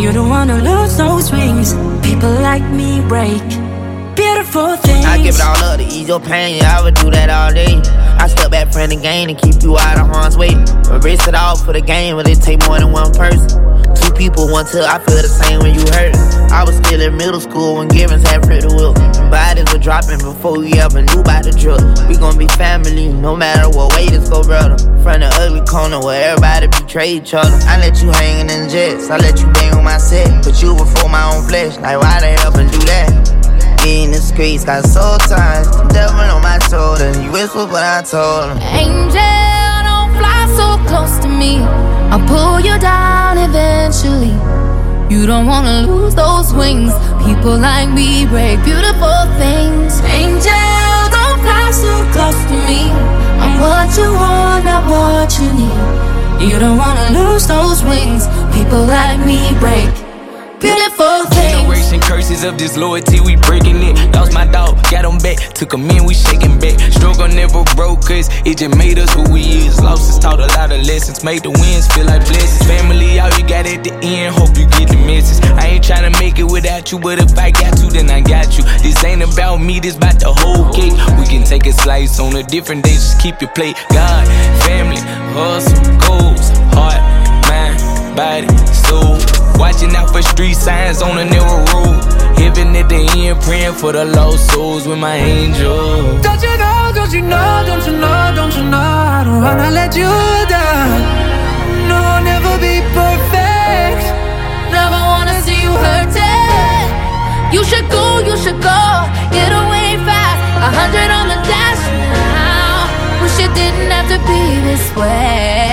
You don't wanna lose those wings. People like me break beautiful things. I give it all up to ease your pain, yeah, I would do that all day. I step back from the game and keep you out of harm's way. Erase it all for the game, but it take more than one person. Two people, one till I feel the same when you hurt. I was still in middle school when Givens had Pretty Will. Bodies were dropping before we ever knew about the drug. We gon' be family, no matter what way this go, brother. From the ugly corner where everybody betray each other. I let you hangin' in jets, I let you bang on my set. Put you before my own flesh, like why the hell and do that? In the streets, got soul ties, devil on my shoulder. You whisper, but I told him, Angel, don't fly so close to me. I'll pull you down eventually. You don't wanna lose those wings. People like me break beautiful things. Angel, don't fly so close to me. I'm what you want, not what you need. You don't wanna lose those wings. People like me break beautiful things. Generation curses of disloyalty, we breaking it. Lost my dog, got him back. Took him in, we shaking back. Struggle never broke us, it just made us who we is. Losses taught a lot of lessons, made the wins feel like blessings. Family, all you got at the end, hope you get the message. I ain't tryna make it without you, but if I got to, then I got you. This ain't about me, this about the whole cake. We can take a slice on a different day, just keep your plate. God, family, hustle, goals, heart, mind, body, soul. Watching out for street signs on a narrow road. Heaven at the end, praying for the lost souls with my angel. Don't you know, don't you know, don't you know, don't you know, I don't wanna let you down. No, I'll never be perfect. Never wanna see you hurting. You should go, get away fast. 100 on the dash now. Wish it didn't have to be this way.